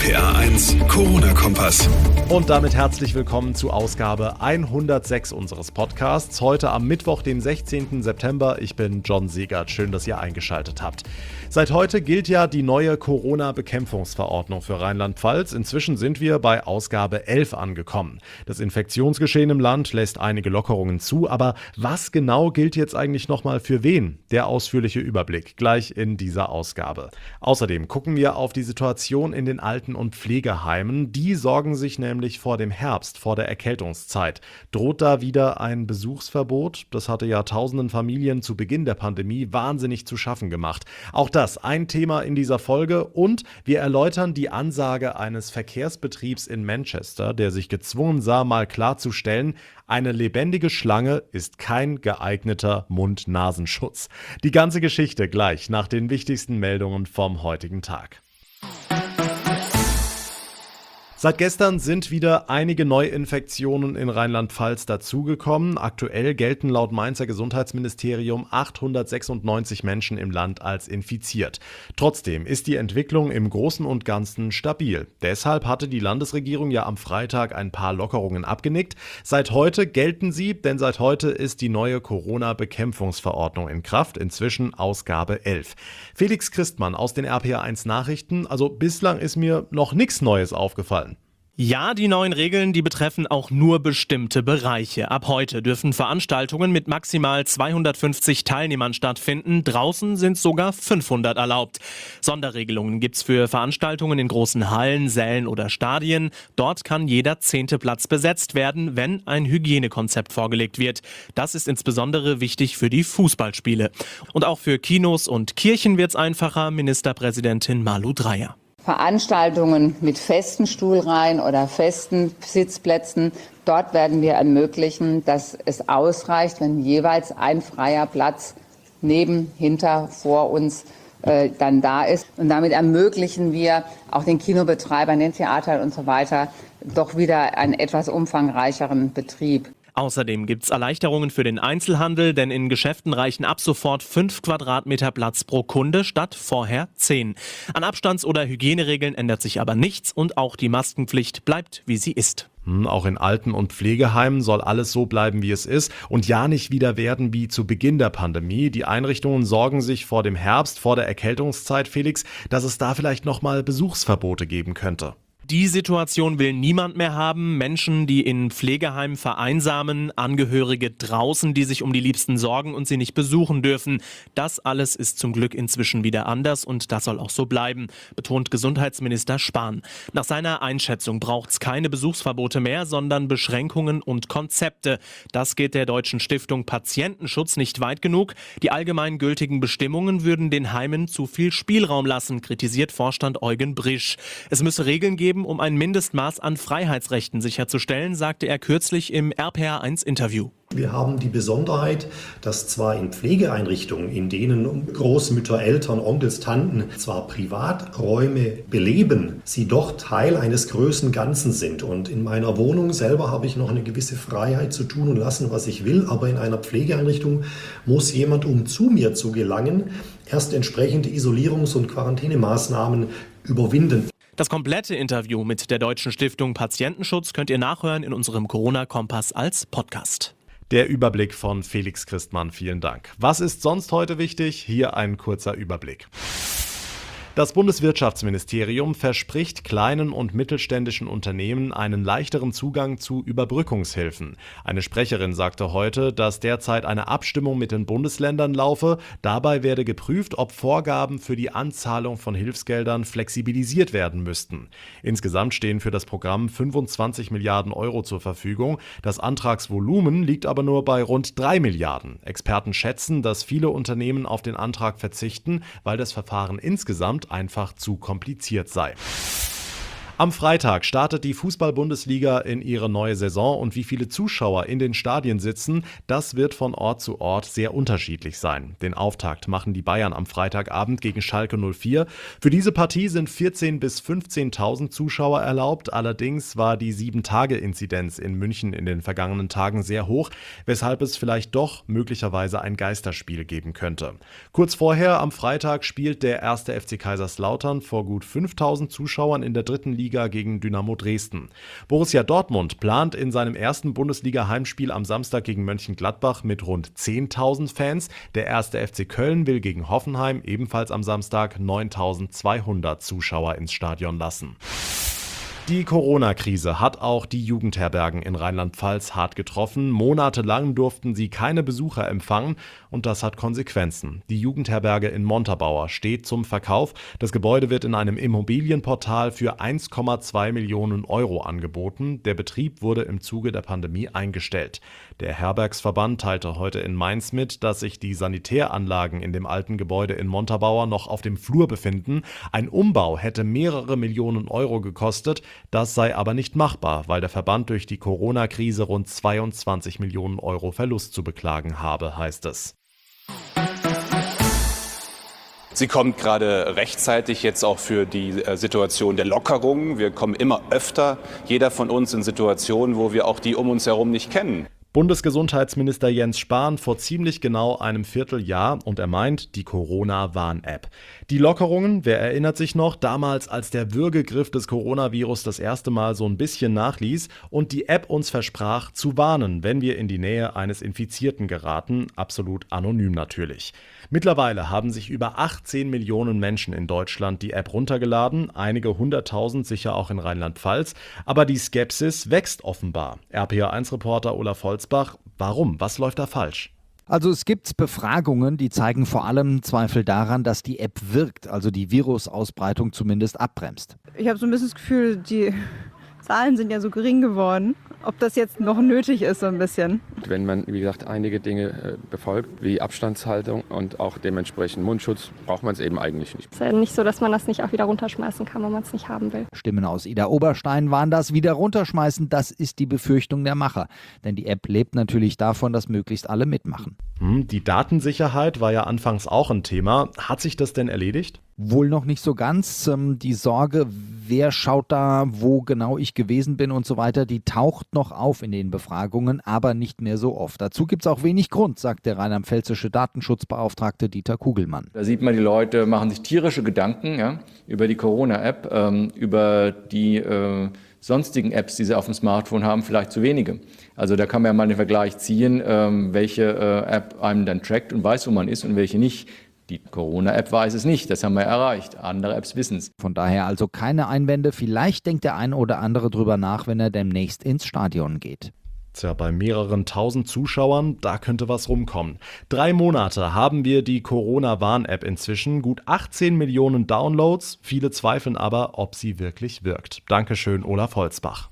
RPA1 Corona-Kompass. Und damit herzlich willkommen zu Ausgabe 106 unseres Podcasts. Heute am Mittwoch, dem 16. September. Ich bin John Siegert. Schön, dass ihr eingeschaltet habt. Seit heute gilt ja die neue Corona-Bekämpfungsverordnung für Rheinland-Pfalz. Inzwischen sind wir bei Ausgabe 11 angekommen. Das Infektionsgeschehen im Land lässt einige Lockerungen zu. Aber was genau gilt jetzt eigentlich nochmal für wen? Der ausführliche Überblick gleich in dieser Ausgabe. Außerdem gucken wir auf die Situation in den Alten- und Pflegeheimen. Die sorgen sich nämlich vor dem Herbst, vor der Erkältungszeit. Droht da wieder ein Besuchsverbot? Das hatte ja tausenden Familien zu Beginn der Pandemie wahnsinnig zu schaffen gemacht. Auch das ein Thema in dieser Folge, und wir erläutern die Ansage eines Verkehrsbetriebs in Manchester, der sich gezwungen sah, mal klarzustellen: Eine lebendige Schlange ist kein geeigneter Mund-Nasenschutz. Die ganze Geschichte gleich nach den wichtigsten Meldungen vom heutigen Tag. Seit gestern sind wieder einige Neuinfektionen in Rheinland-Pfalz dazugekommen. Aktuell gelten laut Mainzer Gesundheitsministerium 896 Menschen im Land als infiziert. Trotzdem ist die Entwicklung im Großen und Ganzen stabil. Deshalb hatte die Landesregierung ja am Freitag ein paar Lockerungen abgenickt. Seit heute gelten sie, denn seit heute ist die neue Corona-Bekämpfungsverordnung in Kraft, inzwischen Ausgabe 11. Felix Christmann aus den RPA1 Nachrichten. Also bislang ist mir noch nichts Neues aufgefallen. Ja, die neuen Regeln, die betreffen auch nur bestimmte Bereiche. Ab heute dürfen Veranstaltungen mit maximal 250 Teilnehmern stattfinden. Draußen sind sogar 500 erlaubt. Sonderregelungen gibt's für Veranstaltungen in großen Hallen, Sälen oder Stadien. Dort kann jeder 10. Platz besetzt werden, wenn ein Hygienekonzept vorgelegt wird. Das ist insbesondere wichtig für die Fußballspiele. Und auch für Kinos und Kirchen wird's einfacher, Ministerpräsidentin Malu Dreyer. Veranstaltungen mit festen Stuhlreihen oder festen Sitzplätzen, dort werden wir ermöglichen, dass es ausreicht, wenn jeweils ein freier Platz neben, hinter, vor uns dann da ist. Und damit ermöglichen wir auch den Kinobetreibern, den Theatern und so weiter doch wieder einen etwas umfangreicheren Betrieb. Außerdem gibt's Erleichterungen für den Einzelhandel, denn in Geschäften reichen ab sofort 5 Quadratmeter Platz pro Kunde statt vorher 10. An Abstands- oder Hygieneregeln ändert sich aber nichts, und auch die Maskenpflicht bleibt, wie sie ist. Auch in Alten- und Pflegeheimen soll alles so bleiben, wie es ist, und ja nicht wieder werden wie zu Beginn der Pandemie. Die Einrichtungen sorgen sich vor dem Herbst, vor der Erkältungszeit, Felix, dass es da vielleicht nochmal Besuchsverbote geben könnte. Die Situation will niemand mehr haben. Menschen, die in Pflegeheimen vereinsamen, Angehörige draußen, die sich um die Liebsten sorgen und sie nicht besuchen dürfen. Das alles ist zum Glück inzwischen wieder anders, und das soll auch so bleiben, betont Gesundheitsminister Spahn. Nach seiner Einschätzung braucht's keine Besuchsverbote mehr, sondern Beschränkungen und Konzepte. Das geht der Deutschen Stiftung Patientenschutz nicht weit genug. Die allgemein gültigen Bestimmungen würden den Heimen zu viel Spielraum lassen, kritisiert Vorstand Eugen Brisch. Es müsse Regeln geben, um ein Mindestmaß an Freiheitsrechten sicherzustellen, sagte er kürzlich im RPA1-Interview. Wir haben die Besonderheit, dass zwar in Pflegeeinrichtungen, in denen Großmütter, Eltern, Onkels, Tanten zwar Privaträume beleben, sie doch Teil eines größeren Ganzen sind. Und in meiner Wohnung selber habe ich noch eine gewisse Freiheit zu tun und lassen, was ich will. Aber in einer Pflegeeinrichtung muss jemand, um zu mir zu gelangen, erst entsprechende Isolierungs- und Quarantänemaßnahmen überwinden. Das komplette Interview mit der Deutschen Stiftung Patientenschutz könnt ihr nachhören in unserem Corona-Kompass als Podcast. Der Überblick von Felix Christmann, vielen Dank. Was ist sonst heute wichtig? Hier ein kurzer Überblick. Das Bundeswirtschaftsministerium verspricht kleinen und mittelständischen Unternehmen einen leichteren Zugang zu Überbrückungshilfen. Eine Sprecherin sagte heute, dass derzeit eine Abstimmung mit den Bundesländern laufe. Dabei werde geprüft, ob Vorgaben für die Anzahlung von Hilfsgeldern flexibilisiert werden müssten. Insgesamt stehen für das Programm 25 Milliarden Euro zur Verfügung. Das Antragsvolumen liegt aber nur bei rund 3 Milliarden. Experten schätzen, dass viele Unternehmen auf den Antrag verzichten, weil das Verfahren insgesamt einfach zu kompliziert sei. Am Freitag startet die Fußball-Bundesliga in ihre neue Saison und wie viele Zuschauer in den Stadien sitzen, das wird von Ort zu Ort sehr unterschiedlich sein. Den Auftakt machen die Bayern am Freitagabend gegen Schalke 04. Für diese Partie sind 14.000 bis 15.000 Zuschauer erlaubt. Allerdings war die 7-Tage-Inzidenz in München in den vergangenen Tagen sehr hoch, weshalb es vielleicht doch möglicherweise ein Geisterspiel geben könnte. Kurz vorher am Freitag spielt der 1. FC Kaiserslautern vor gut 5.000 Zuschauern in der dritten Liga gegen Dynamo Dresden. Borussia Dortmund plant in seinem ersten Bundesliga-Heimspiel am Samstag gegen Mönchengladbach mit rund 10.000 Fans. Der 1. FC Köln will gegen Hoffenheim ebenfalls am Samstag 9.200 Zuschauer ins Stadion lassen. Die Corona-Krise hat auch die Jugendherbergen in Rheinland-Pfalz hart getroffen. Monatelang durften sie keine Besucher empfangen und das hat Konsequenzen. Die Jugendherberge in Montabaur steht zum Verkauf. Das Gebäude wird in einem Immobilienportal für 1,2 Millionen Euro angeboten. Der Betrieb wurde im Zuge der Pandemie eingestellt. Der Herbergsverband teilte heute in Mainz mit, dass sich die Sanitäranlagen in dem alten Gebäude in Montabaur noch auf dem Flur befinden. Ein Umbau hätte mehrere Millionen Euro gekostet. Das sei aber nicht machbar, weil der Verband durch die Corona-Krise rund 22 Millionen Euro Verlust zu beklagen habe, heißt es. Sie kommt gerade rechtzeitig jetzt auch für die Situation der Lockerung. Wir kommen immer öfter, jeder von uns, in Situationen, wo wir auch die um uns herum nicht kennen. Bundesgesundheitsminister Jens Spahn vor ziemlich genau einem Vierteljahr und er meint die Corona-Warn-App. Die Lockerungen, wer erinnert sich noch, damals als der Würgegriff des Coronavirus das erste Mal so ein bisschen nachließ und die App uns versprach zu warnen, wenn wir in die Nähe eines Infizierten geraten, absolut anonym natürlich. Mittlerweile haben sich über 18 Millionen Menschen in Deutschland die App runtergeladen, einige 100.000 sicher auch in Rheinland-Pfalz, aber die Skepsis wächst offenbar. RPA1-Reporter Olaf Holzbach, warum? Was läuft da falsch? Also es gibt Befragungen, die zeigen vor allem Zweifel daran, dass die App wirkt, also die Virusausbreitung zumindest abbremst. Ich habe so ein bisschen das Gefühl, die Zahlen sind ja so gering geworden. Ob das jetzt noch nötig ist, so ein bisschen. Wenn man, wie gesagt, einige Dinge befolgt, wie Abstandshaltung und auch dementsprechend Mundschutz, braucht man es eben eigentlich nicht. Es ist ja nicht so, dass man das nicht auch wieder runterschmeißen kann, wenn man es nicht haben will. Stimmen aus Idar-Oberstein waren das. Wieder runterschmeißen, das ist die Befürchtung der Macher. Denn die App lebt natürlich davon, dass möglichst alle mitmachen. Die Datensicherheit war ja anfangs auch ein Thema. Hat sich das denn erledigt? Wohl noch nicht so ganz. Die Sorge, wer schaut da, wo genau ich gewesen bin und so weiter, die taucht noch auf in den Befragungen, aber nicht mehr so oft. Dazu gibt es auch wenig Grund, sagt der rheinland-pfälzische Datenschutzbeauftragte Dieter Kugelmann. Da sieht man, die Leute machen sich tierische Gedanken über die Corona-App, über die sonstigen Apps, die sie auf dem Smartphone haben, vielleicht zu wenige. Also da kann man ja mal den Vergleich ziehen, welche App einem dann trackt und weiß, wo man ist und welche nicht. Die Corona-App weiß es nicht, das haben wir erreicht. Andere Apps wissen es. Von daher also keine Einwände. Vielleicht denkt der eine oder andere drüber nach, wenn er demnächst ins Stadion geht. Tja, bei mehreren tausend Zuschauern, da könnte was rumkommen. 3 Monate haben wir die Corona-Warn-App inzwischen, gut 18 Millionen Downloads. Viele zweifeln aber, ob sie wirklich wirkt. Dankeschön, Olaf Holzbach.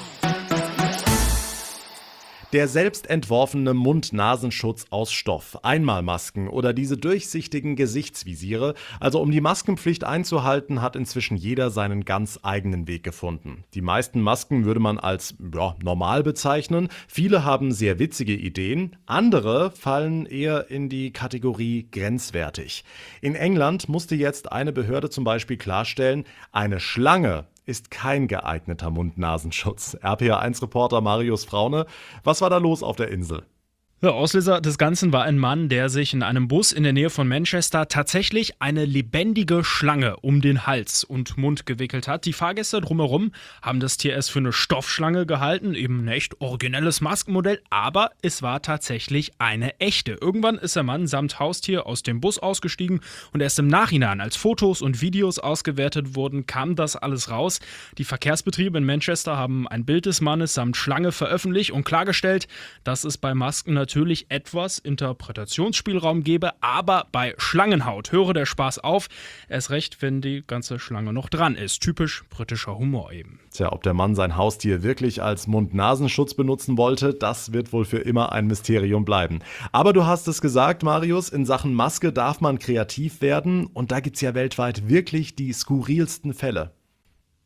Der selbst entworfene Mund-Nasenschutz aus Stoff, Einmalmasken oder diese durchsichtigen Gesichtsvisiere, also um die Maskenpflicht einzuhalten, hat inzwischen jeder seinen ganz eigenen Weg gefunden. Die meisten Masken würde man als normal bezeichnen, viele haben sehr witzige Ideen, andere fallen eher in die Kategorie grenzwertig. In England musste jetzt eine Behörde zum Beispiel klarstellen, eine Schlange ist kein geeigneter Mund-Nasenschutz. RPA1-Reporter Marius Fraune, was war da los auf der Insel? Der Auslöser des Ganzen war ein Mann, der sich in einem Bus in der Nähe von Manchester tatsächlich eine lebendige Schlange um den Hals und Mund gewickelt hat. Die Fahrgäste drumherum haben das Tier erst für eine Stoffschlange gehalten, eben ein echt originelles Maskenmodell, aber es war tatsächlich eine echte. Irgendwann ist der Mann samt Haustier aus dem Bus ausgestiegen und erst im Nachhinein, als Fotos und Videos ausgewertet wurden, kam das alles raus. Die Verkehrsbetriebe in Manchester haben ein Bild des Mannes samt Schlange veröffentlicht und klargestellt, dass es bei Masken natürlich etwas Interpretationsspielraum gäbe, aber bei Schlangenhaut höre der Spaß auf. Erst recht, wenn die ganze Schlange noch dran ist. Typisch britischer Humor eben. Tja, ob der Mann sein Haustier wirklich als Mund-Nasenschutz benutzen wollte, das wird wohl für immer ein Mysterium bleiben. Aber du hast es gesagt, Marius, in Sachen Maske darf man kreativ werden und da gibt's ja weltweit wirklich die skurrilsten Fälle.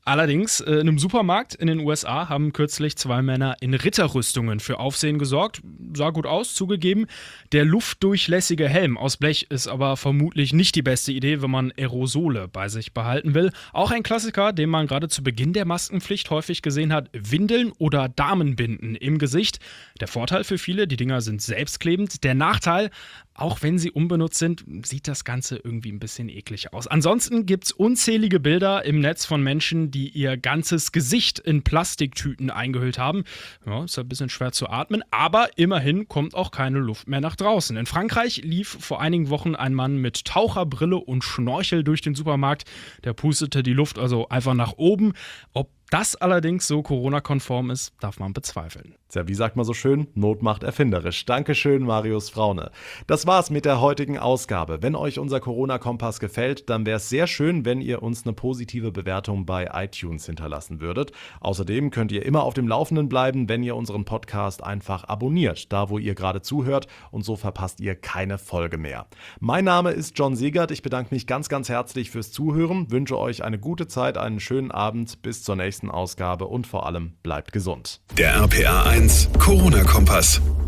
Allerdings, in einem Supermarkt in den USA haben kürzlich 2 Männer in Ritterrüstungen für Aufsehen gesorgt. Sah gut aus, zugegeben. Der luftdurchlässige Helm aus Blech ist aber vermutlich nicht die beste Idee, wenn man Aerosole bei sich behalten will. Auch ein Klassiker, den man gerade zu Beginn der Maskenpflicht häufig gesehen hat: Windeln oder Damenbinden im Gesicht. Der Vorteil für viele, die Dinger sind selbstklebend. Der Nachteil: auch wenn sie unbenutzt sind, sieht das Ganze irgendwie ein bisschen eklig aus. Ansonsten gibt es unzählige Bilder im Netz von Menschen, die ihr ganzes Gesicht in Plastiktüten eingehüllt haben. Ja, ist ein bisschen schwer zu atmen, aber immerhin kommt auch keine Luft mehr nach draußen. In Frankreich lief vor einigen Wochen ein Mann mit Taucherbrille und Schnorchel durch den Supermarkt. Der pustete die Luft also einfach nach oben. Ob das allerdings so Corona-konform ist, darf man bezweifeln. Tja, wie sagt man so schön? Not macht erfinderisch. Dankeschön, Marius Fraune. Das war's mit der heutigen Ausgabe. Wenn euch unser Corona-Kompass gefällt, dann wäre es sehr schön, wenn ihr uns eine positive Bewertung bei iTunes hinterlassen würdet. Außerdem könnt ihr immer auf dem Laufenden bleiben, wenn ihr unseren Podcast einfach abonniert, da wo ihr gerade zuhört, und so verpasst ihr keine Folge mehr. Mein Name ist John Siegert. Ich bedanke mich ganz, ganz herzlich fürs Zuhören, wünsche euch eine gute Zeit, einen schönen Abend, bis zur nächsten Ausgabe und vor allem bleibt gesund. Der RPA 1 Corona-Kompass.